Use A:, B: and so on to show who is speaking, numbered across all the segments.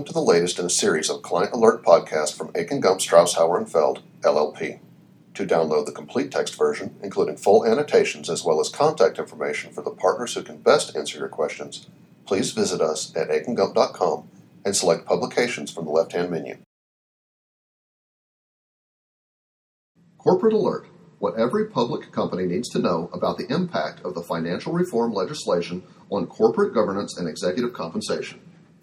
A: to the latest in a series of Client Alert podcasts from Akin Gump Strauss-Hauer & Feld, LLP. To download the complete text version, including full annotations as well as contact information for the partners who can best answer your questions, please visit us at akingump.com and select Publications from the left-hand menu. Corporate Alert: what every public company needs to know about the impact of the financial reform legislation on corporate governance and executive compensation.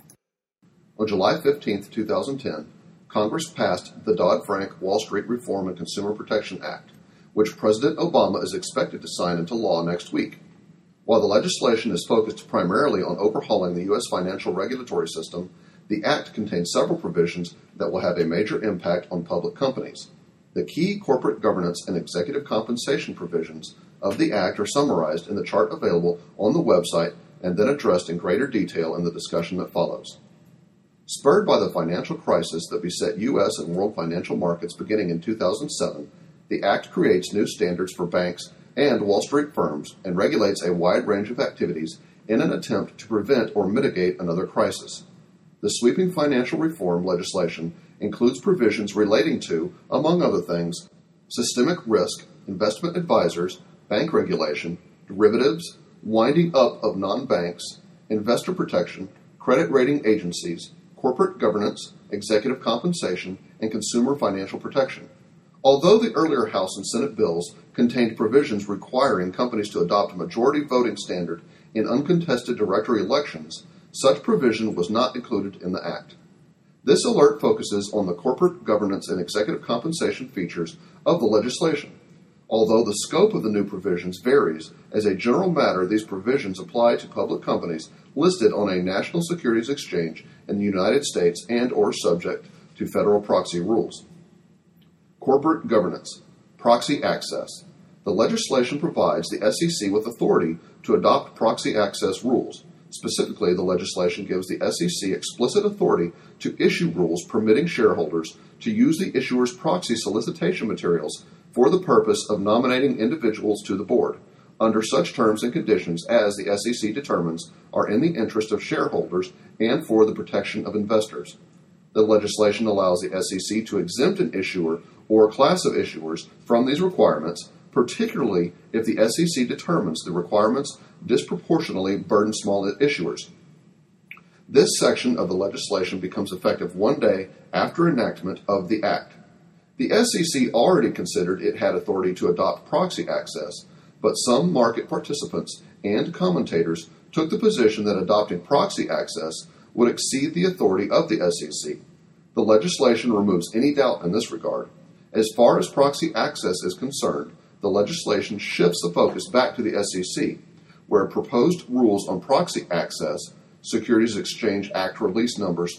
A: On July 15, 2010, Congress passed the Dodd-Frank Wall Street Reform and Consumer Protection Act, which President Obama is expected to sign into law next week. While the legislation is focused primarily on overhauling the U.S. financial regulatory system, the Act contains several provisions that will have a major impact on public companies. The key corporate governance and executive compensation provisions of the Act are summarized in the chart available on the website and then addressed in greater detail in the discussion that follows. Spurred by the financial crisis that beset U.S. and world financial markets beginning in 2007, the Act creates new standards for banks and Wall Street firms and regulates a wide range of activities in an attempt to prevent or mitigate another crisis. The sweeping financial reform legislation includes provisions relating to, among other things, systemic risk, investment advisors, bank regulation, derivatives, winding up of non-banks, investor protection, credit rating agencies, corporate governance, executive compensation, and consumer financial protection. Although the earlier House and Senate bills contained provisions requiring companies to adopt a majority voting standard in uncontested directory elections, such provision was not included in the Act. This alert focuses on the corporate governance and executive compensation features of the legislation. Although the scope of the new provisions varies, as a general matter, these provisions apply to public companies listed on a national securities exchange in the United States and or subject to federal proxy rules. Corporate governance. Proxy access. The legislation provides the SEC with authority to adopt proxy access rules. Specifically, the legislation gives the SEC explicit authority to issue rules permitting shareholders to use the issuer's proxy solicitation materials for the purpose of nominating individuals to the board, under such terms and conditions as the SEC determines are in the interest of shareholders and for the protection of investors. The legislation allows the SEC to exempt an issuer or a class of issuers from these requirements, particularly if the SEC determines the requirements disproportionately burden small issuers. This section of the legislation becomes effective 1 day after enactment of the Act. The SEC already considered it had authority to adopt proxy access, but some market participants and commentators took the position that adopting proxy access would exceed the authority of the SEC. The legislation removes any doubt in this regard. As far as proxy access is concerned, the legislation shifts the focus back to the SEC, where proposed rules on proxy access, Securities Exchange Act Release Numbers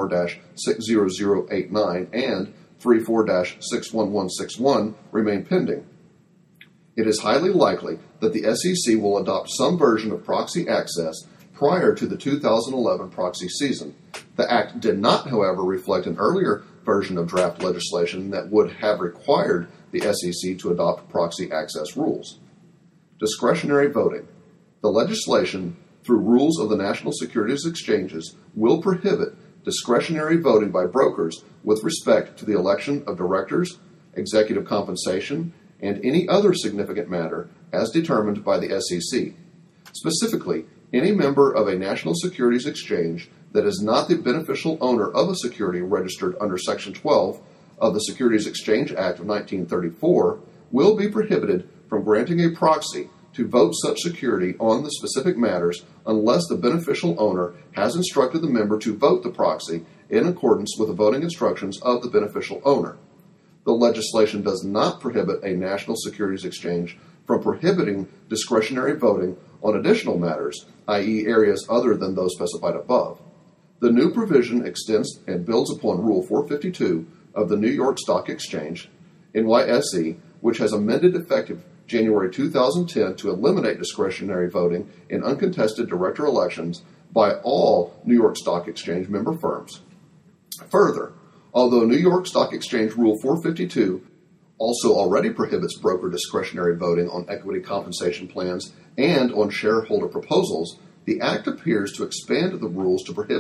A: 34-60089 and 34-61161 remain pending. It is highly likely that the SEC will adopt some version of proxy access prior to the 2011 proxy season. The Act did not, however, reflect an earlier version of draft legislation that would have required the SEC to adopt proxy access rules. Discretionary voting. The legislation, through rules of the national securities exchanges, will prohibit discretionary voting by brokers with respect to the election of directors, executive compensation, and any other significant matter as determined by the SEC. Specifically, any member of a national securities exchange that is not the beneficial owner of a security registered under Section 12 of the Securities Exchange Act of 1934 will be prohibited from granting a proxy to vote such security on the specific matters unless the beneficial owner has instructed the member to vote the proxy in accordance with the voting instructions of the beneficial owner. The legislation does not prohibit a national securities exchange from prohibiting discretionary voting on additional matters, i.e. areas other than those specified above. The new provision extends and builds upon Rule 452 of the New York Stock Exchange, NYSE, which has amended effective January 2010 to eliminate discretionary voting in uncontested director elections by all New York Stock Exchange member firms. Further, although New York Stock Exchange Rule 452 also already prohibits broker discretionary voting on equity compensation plans and on shareholder proposals, the Act appears to expand the rules to prohibit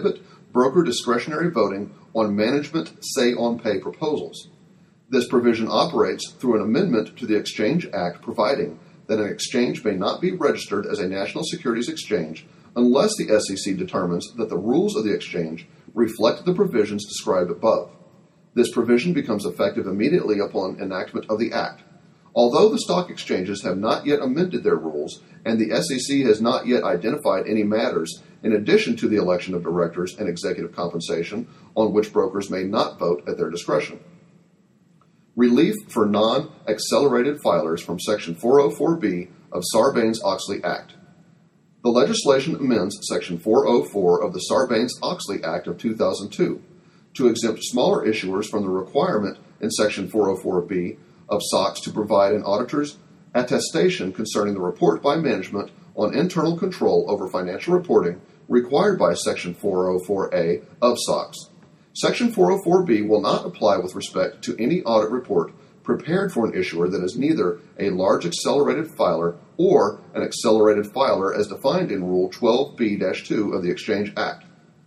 A: broker discretionary voting on management say-on-pay proposals. This provision operates through an amendment to the Exchange Act providing that an exchange may not be registered as a national securities exchange unless the SEC determines that the rules of the exchange reflect the provisions described above. This provision becomes effective immediately upon enactment of the Act. Although the stock exchanges have not yet amended their rules and the SEC has not yet identified any matters in addition to the election of directors and executive compensation on which brokers may not vote at their discretion. Relief for non-accelerated filers from Section 404B of Sarbanes-Oxley Act. The legislation amends Section 404 of the Sarbanes-Oxley Act of 2002 to exempt smaller issuers from the requirement in Section 404B of SOX to provide an auditor's attestation concerning the report by management on internal control over financial reporting required by Section 404A of SOX. Section 404B will not apply with respect to any audit report prepared for an issuer that is neither a large accelerated filer or an accelerated filer as defined in Rule 12B-2 of the Exchange Act.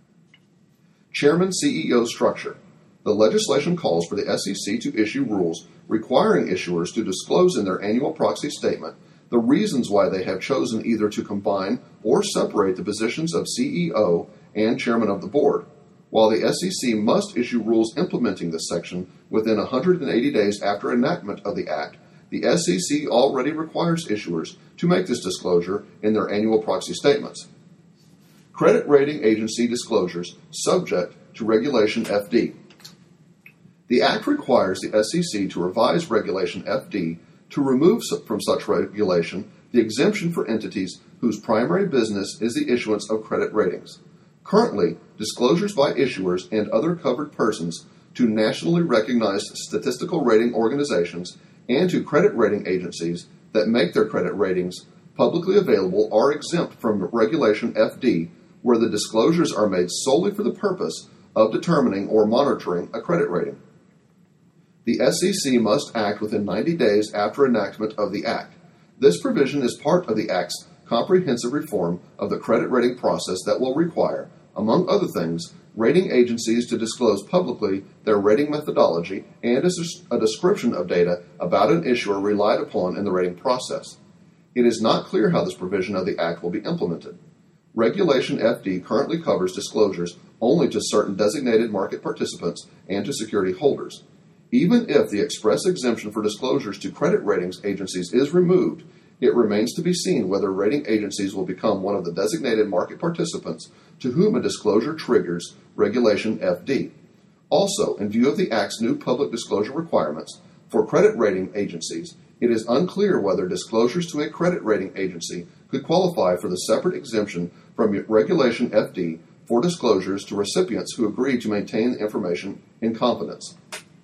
A: Chairman-CEO structure. The legislation calls for the SEC to issue rules requiring issuers to disclose in their annual proxy statement the reasons why they have chosen either to combine or separate the positions of CEO and Chairman of the Board. While the SEC must issue rules implementing this section within 180 days after enactment of the Act, the SEC already requires issuers to make this disclosure in their annual proxy statements. Credit rating agency disclosures subject to Regulation FD. The Act requires the SEC to revise Regulation FD to remove from such regulation the exemption for entities whose primary business is the issuance of credit ratings. Currently, disclosures by issuers and other covered persons to nationally recognized statistical rating organizations and to credit rating agencies that make their credit ratings publicly available are exempt from Regulation FD, where the disclosures are made solely for the purpose of determining or monitoring a credit rating. The SEC must act within 90 days after enactment of the Act. This provision is part of the Act's comprehensive reform of the credit rating process that will require, among other things, rating agencies to disclose publicly their rating methodology and a description of data about an issuer relied upon in the rating process. It is not clear how this provision of the Act will be implemented. Regulation FD currently covers disclosures only to certain designated market participants and to security holders. Even if the express exemption for disclosures to credit ratings agencies is removed, it remains to be seen whether rating agencies will become one of the designated market participants to whom a disclosure triggers Regulation FD. Also, in view of the Act's new public disclosure requirements for credit rating agencies, it is unclear whether disclosures to a credit rating agency could qualify for the separate exemption from Regulation FD for disclosures to recipients who agree to maintain the information in confidence.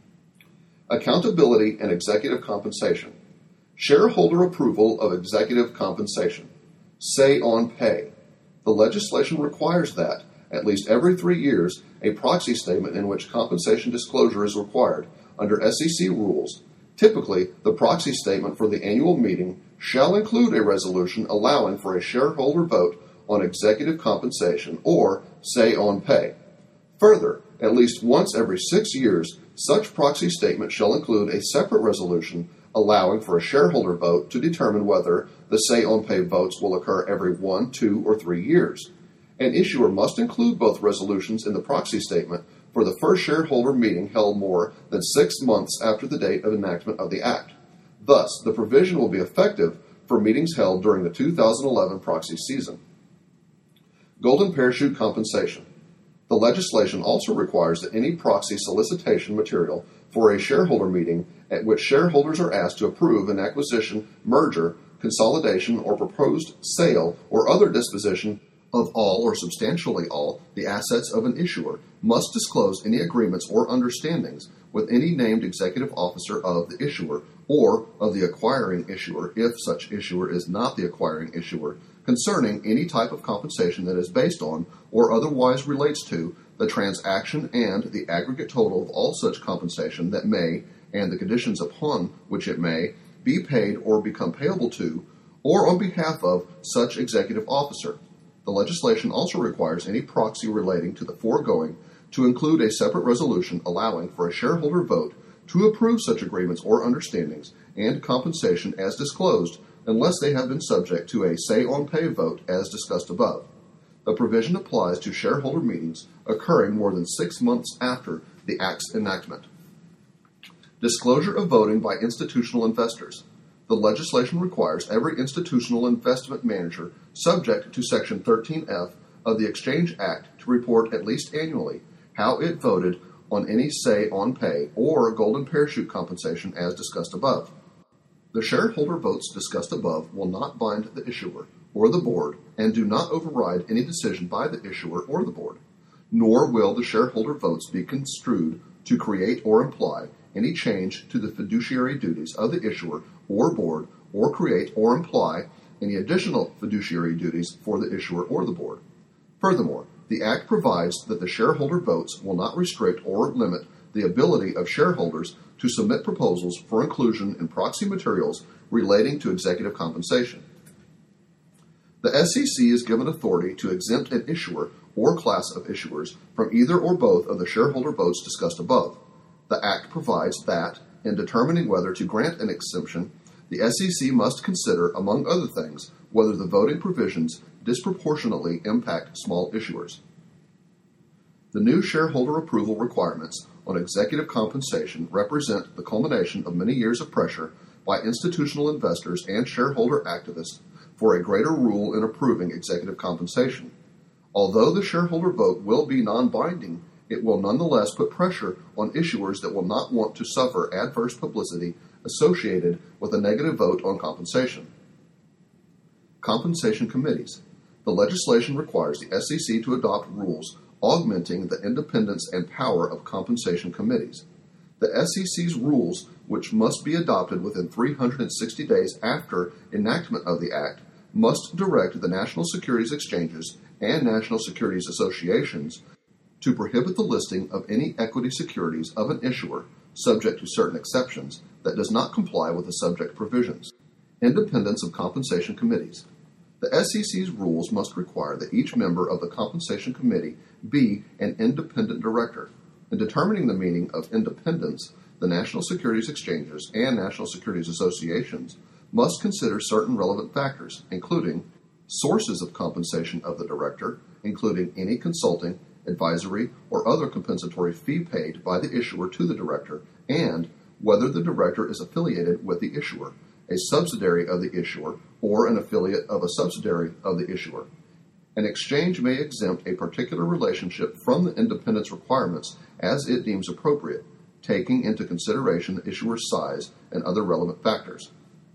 A: Accountability and executive compensation. Shareholder approval of executive compensation. Say on pay. The legislation requires that, at least every 3 years, a proxy statement in which compensation disclosure is required under SEC rules. Typically, the proxy statement for the annual meeting shall include a resolution allowing for a shareholder vote on executive compensation or say on pay. Further, at least once every 6 years, such proxy statement shall include a separate resolution allowing for a shareholder vote to determine whether the say-on-pay votes will occur every 1, 2, or 3 years. An issuer must include both resolutions in the proxy statement for the first shareholder meeting held more than 6 months after the date of enactment of the Act. Thus, the provision will be effective for meetings held during the 2011 proxy season. Golden Parachute Compensation. The legislation also requires that any proxy solicitation material for a shareholder meeting at which shareholders are asked to approve an acquisition, merger, consolidation, or proposed sale or other disposition of all or substantially all the assets of an issuer must disclose any agreements or understandings with any named executive officer of the issuer or of the acquiring issuer if such issuer is not the acquiring issuer concerning any type of compensation that is based on or otherwise relates to the transaction and the aggregate total of all such compensation that may, and the conditions upon which it may, be paid or become payable to, or on behalf of such executive officer. The legislation also requires any proxy relating to the foregoing to include a separate resolution allowing for a shareholder vote to approve such agreements or understandings and compensation as disclosed unless they have been subject to a say-on-pay vote as discussed above. The provision applies to shareholder meetings occurring more than 6 months after the Act's enactment. Disclosure of voting by institutional investors. The legislation requires every institutional investment manager subject to Section 13F of the Exchange Act to report at least annually how it voted on any say-on-pay or golden parachute compensation as discussed above. The shareholder votes discussed above will not bind the issuer or the board and do not override any decision by the issuer or the board, nor will the shareholder votes be construed to create or imply any change to the fiduciary duties of the issuer or board or create or imply any additional fiduciary duties for the issuer or the board. Furthermore, the Act provides that the shareholder votes will not restrict or limit the ability of shareholders to submit proposals for inclusion in proxy materials relating to executive compensation. The SEC is given authority to exempt an issuer or class of issuers from either or both of the shareholder votes discussed above. The Act provides that, in determining whether to grant an exemption, the SEC must consider, among other things, whether the voting provisions disproportionately impact small issuers. The new shareholder approval requirements on executive compensation represent the culmination of many years of pressure by institutional investors and shareholder activists for a greater rule in approving executive compensation. Although the shareholder vote will be non-binding, it will nonetheless put pressure on issuers that will not want to suffer adverse publicity associated with a negative vote on compensation. Compensation committees. The legislation requires the SEC to adopt rules augmenting the independence and power of compensation committees. The SEC's rules, which must be adopted within 360 days after enactment of the Act, must direct the national securities exchanges and national securities associations to prohibit the listing of any equity securities of an issuer, subject to certain exceptions, that does not comply with the subject provisions. Independence of compensation committees. The SEC's rules must require that each member of the compensation committee be an independent director. In determining the meaning of independence, the national securities exchanges and national securities associations must consider certain relevant factors, including sources of compensation of the director, including any consulting, advisory, or other compensatory fee paid by the issuer to the director, and whether the director is affiliated with the issuer, a subsidiary of the issuer, or an affiliate of a subsidiary of the issuer. An exchange may exempt a particular relationship from the independence requirements as it deems appropriate, taking into consideration the issuer's size and other relevant factors.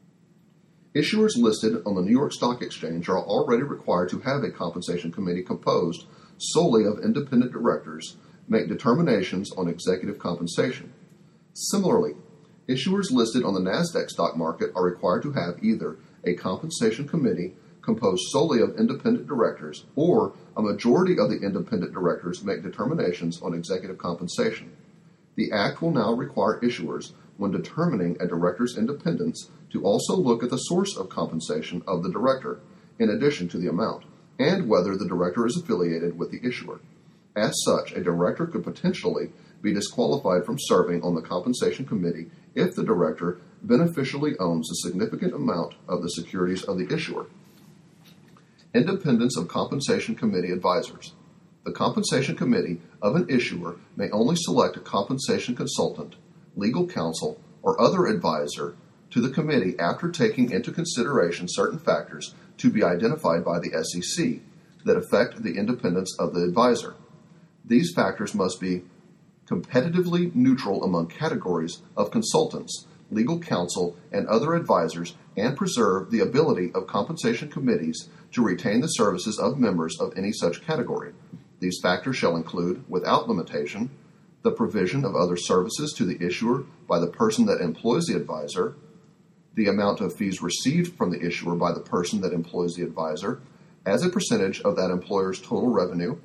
A: Issuers listed on the New York Stock Exchange are already required to have a compensation committee composed solely of independent directors make determinations on executive compensation. Similarly, issuers listed on the NASDAQ stock market are required to have either a compensation committee composed solely of independent directors or a majority of the independent directors make determinations on executive compensation. The Act will now require issuers, when determining a director's independence, to also look at the source of compensation of the director, in addition to the amount, and whether the director is affiliated with the issuer. As such, a director could potentially be disqualified from serving on the compensation committee if the director beneficially owns a significant amount of the securities of the issuer. Independence of compensation committee advisors. The compensation committee of an issuer may only select a compensation consultant, legal counsel, or other advisor to the committee after taking into consideration certain factors to be identified by the SEC that affect the independence of the advisor. These factors must be competitively neutral among categories of consultants, legal counsel, and other advisors, and preserve the ability of compensation committees to retain the services of members of any such category. These factors shall include, without limitation, the provision of other services to the issuer by the person that employs the advisor, the amount of fees received from the issuer by the person that employs the advisor as a percentage of that employer's total revenue,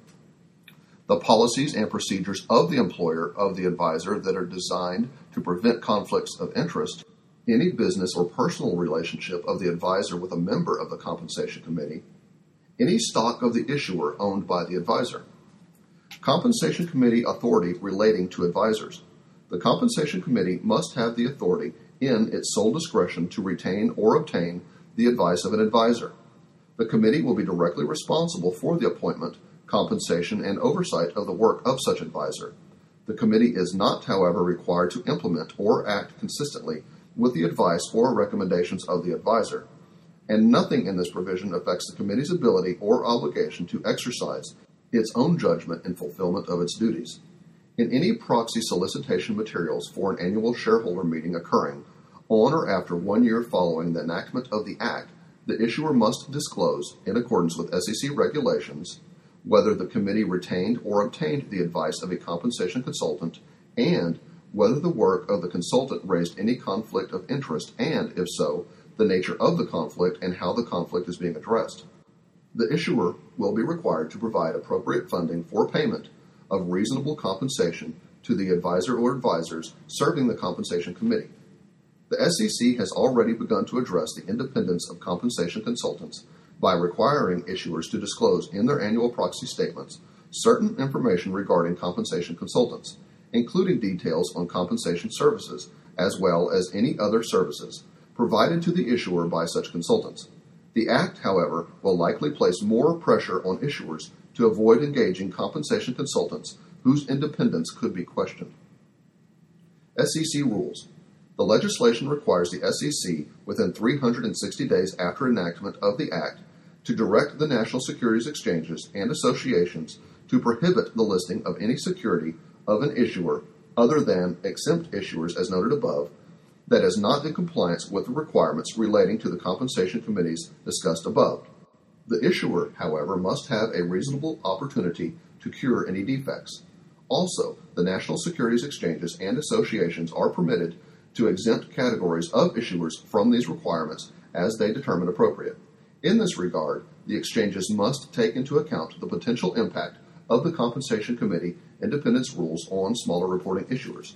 A: the policies and procedures of the employer of the advisor that are designed to prevent conflicts of interest, any business or personal relationship of the advisor with a member of the compensation committee, Any stock of the issuer owned by the advisor. Compensation Committee authority relating to advisors. The Compensation Committee must have the authority in its sole discretion to retain or obtain the advice of an advisor. The committee will be directly responsible for the appointment, compensation, and oversight of the work of such advisor. The committee is not, however, required to implement or act consistently with the advice or recommendations of the advisor, and nothing in this provision affects the committee's ability or obligation to exercise its own judgment in fulfillment of its duties. In any proxy solicitation materials for an annual shareholder meeting occurring on or after 1 year following the enactment of the Act, the issuer must disclose, in accordance with SEC regulations, whether the committee retained or obtained the advice of a compensation consultant, and whether the work of the consultant raised any conflict of interest, and, if so, the nature of the conflict and how the conflict is being addressed. The issuer will be required to provide appropriate funding for payment of reasonable compensation to the advisor or advisors serving the Compensation Committee. The SEC has already begun to address the independence of compensation consultants by requiring issuers to disclose in their annual proxy statements certain information regarding compensation consultants, including details on compensation services, as well as any other services provided to the issuer by such consultants. The Act, however, will likely place more pressure on issuers to avoid engaging compensation consultants whose independence could be questioned. SEC rules. The legislation requires the SEC, within 360 days after enactment of the Act, to direct the national securities exchanges and associations to prohibit the listing of any security of an issuer other than exempt issuers as noted above that is not in compliance with the requirements relating to the Compensation Committees discussed above. The issuer, however, must have a reasonable opportunity to cure any defects. Also, the national securities exchanges and associations are permitted to exempt categories of issuers from these requirements as they determine appropriate. In this regard, the exchanges must take into account the potential impact of the Compensation Committee independence rules on smaller reporting issuers.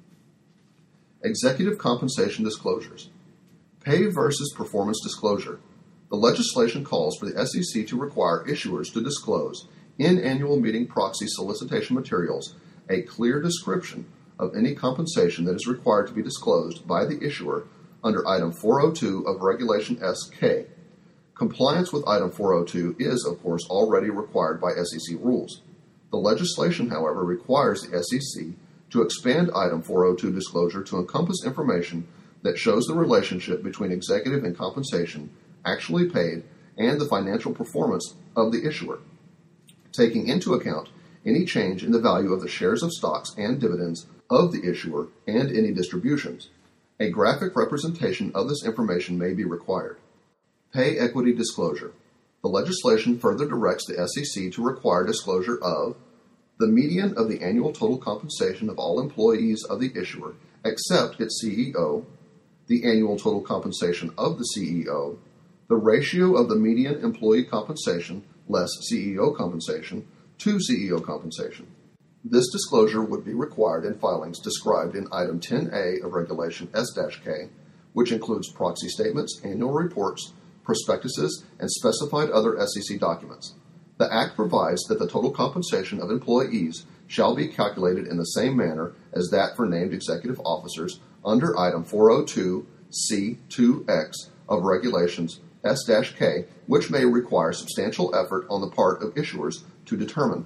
A: Executive compensation disclosures. Pay versus performance disclosure. The legislation calls for the SEC to require issuers to disclose in annual meeting proxy solicitation materials a clear description of any compensation that is required to be disclosed by the issuer under Item 402 of Regulation S-K. Compliance with Item 402 is, of course, already required by SEC rules. The legislation, however, requires the SEC to expand Item 402 disclosure to encompass information that shows the relationship between executive and compensation actually paid and the financial performance of the issuer, taking into account any change in the value of the shares of stocks and dividends of the issuer and any distributions. A graphic representation of this information may be required. Pay equity disclosure. The legislation further directs the SEC to require disclosure of the median of the annual total compensation of all employees of the issuer except its CEO, the annual total compensation of the CEO, the ratio of the median employee compensation less CEO compensation to CEO compensation. This disclosure would be required in filings described in Item 10A of Regulation S-K, which includes proxy statements, annual reports, prospectuses, and specified other SEC documents. The Act provides that the total compensation of employees shall be calculated in the same manner as that for named executive officers under Item 402 C2X of Regulations S-K, which may require substantial effort on the part of issuers to determine.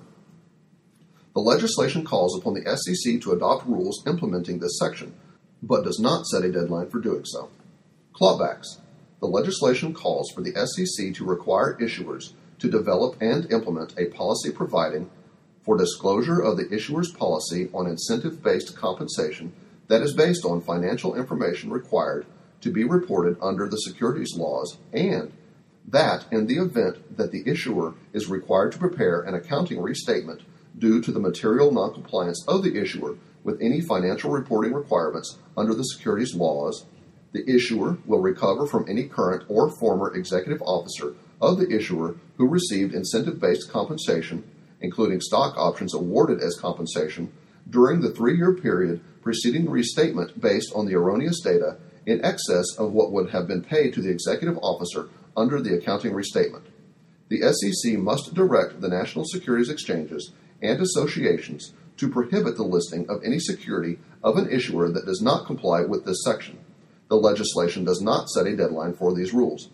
A: The legislation calls upon the SEC to adopt rules implementing this section, but does not set a deadline for doing so. Clawbacks. The legislation calls for the SEC to require issuers to develop and implement a policy providing for disclosure of the issuer's policy on incentive-based compensation that is based on financial information required to be reported under the securities laws, and that in the event that the issuer is required to prepare an accounting restatement due to the material noncompliance of the issuer with any financial reporting requirements under the securities laws, the issuer will recover from any current or former executive officer of the issuer who received incentive-based compensation, including stock options awarded as compensation, during the 3-year period preceding the restatement based on the erroneous data in excess of what would have been paid to the executive officer under the accounting restatement. The SEC must direct the national securities exchanges and associations to prohibit the listing of any security of an issuer that does not comply with this section. The legislation does not set a deadline for these rules.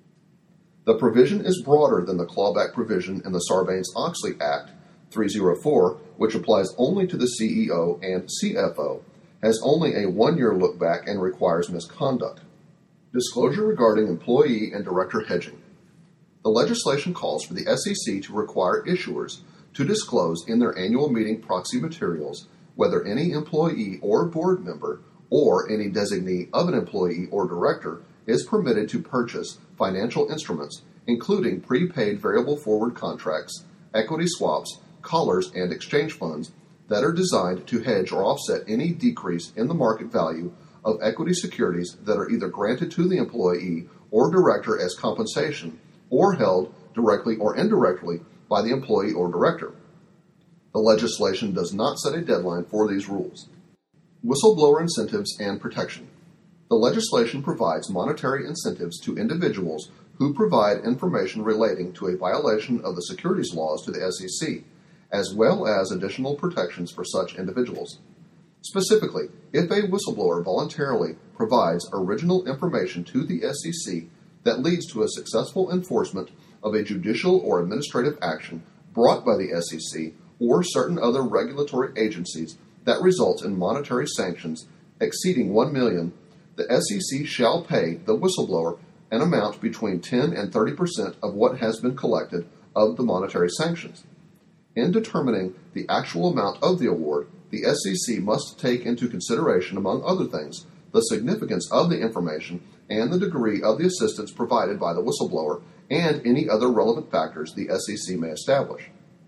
A: The provision is broader than the clawback provision in the Sarbanes-Oxley Act 304, which applies only to the CEO and CFO, has only a one-year look-back and requires misconduct. Disclosure regarding employee and director hedging. The legislation calls for the SEC to require issuers to disclose in their annual meeting proxy materials whether any employee or board member or any designee of an employee or director is permitted to purchase financial instruments, including prepaid variable forward contracts, equity swaps, collars, and exchange funds that are designed to hedge or offset any decrease in the market value of equity securities that are either granted to the employee or director as compensation or held directly or indirectly by the employee or director. The legislation does not set a deadline for these rules. Whistleblower incentives and protection. The legislation provides monetary incentives to individuals who provide information relating to a violation of the securities laws to the SEC, as well as additional protections for such individuals. Specifically, if a whistleblower voluntarily provides original information to the SEC that leads to a successful enforcement of a judicial or administrative action brought by the SEC or certain other regulatory agencies that results in monetary sanctions exceeding $1 million, the SEC shall pay the whistleblower an amount between 10 and 30% of what has been collected of the monetary sanctions. In determining the actual amount of the award, the SEC must take into consideration, among other things, the significance of the information and the degree of the assistance provided by the whistleblower and any other relevant factors the SEC may establish.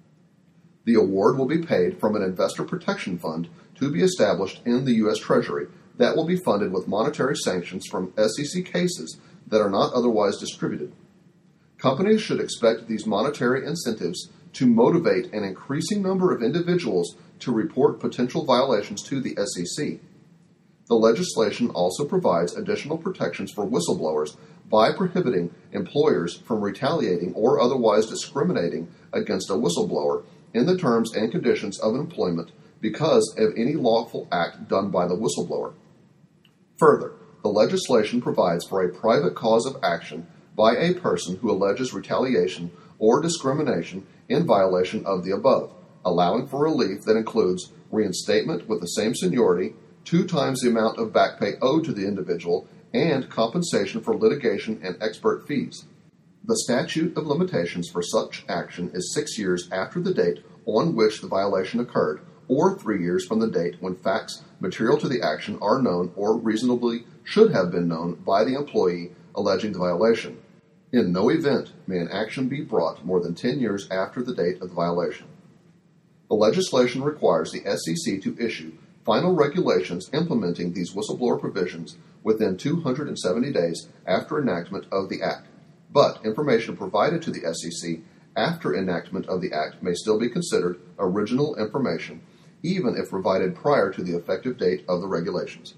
A: The award will be paid from an investor protection fund to be established in the U.S. Treasury that will be funded with monetary sanctions from SEC cases that are not otherwise distributed. Companies should expect these monetary incentives to motivate an increasing number of individuals to report potential violations to the SEC. The legislation also provides additional protections for whistleblowers by prohibiting employers from retaliating or otherwise discriminating against a whistleblower in the terms and conditions of employment because of any lawful act done by the whistleblower. Further, the legislation provides for a private cause of action by a person who alleges retaliation or discrimination in violation of the above, allowing for relief that includes reinstatement with the same seniority, 2 times the amount of back pay owed to the individual, and compensation for litigation and expert fees. The statute of limitations for such action is 6 years after the date on which the violation occurred, or 3 years from the date when facts material to the action are known or reasonably should have been known by the employee alleging the violation. In no event may an action be brought more than 10 years after the date of the violation. The legislation requires the SEC to issue final regulations implementing these whistleblower provisions within 270 days after enactment of the Act, but information provided to the SEC after enactment of the Act may still be considered original information, even if provided prior to the effective date of the regulations.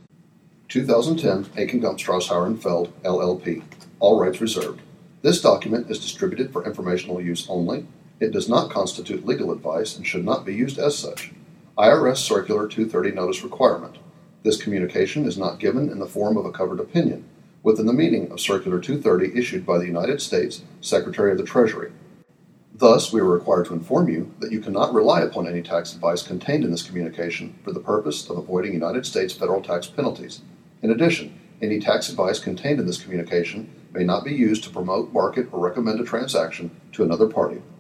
A: 2010 Aiken Gump Feld, LLP. All rights reserved. This document is distributed for informational use only. It does not constitute legal advice and should not be used as such. IRS Circular 230 Notice Requirement. This communication is not given in the form of a covered opinion, within the meaning of Circular 230 issued by the United States Secretary of the Treasury. Thus, we are required to inform you that you cannot rely upon any tax advice contained in this communication for the purpose of avoiding United States federal tax penalties. In addition, any tax advice contained in this communication may not be used to promote, market, or recommend a transaction to another party.